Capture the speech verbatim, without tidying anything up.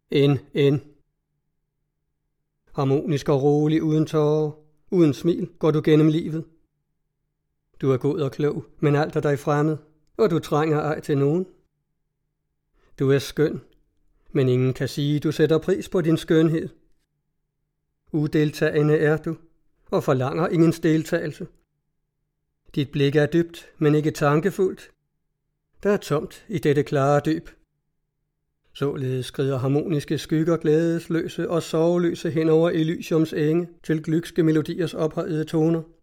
Ind, ind. Harmonisk og rolig, uden tårer, uden smil, går du gennem livet. Du er god og klog, men alt er dig fremmed, og du trænger ej til nogen. Du er skøn, men ingen kan sige, du sætter pris på din skønhed. Udeltagende er du, og forlanger ingens deltagelse. Dit blik er dybt, men ikke tankefuldt. Der er tomt i dette klare dyb. Således skrider harmoniske skygger glædesløse og sorgløse hen over Elysiums enge til glykske melodiers ophøjede toner.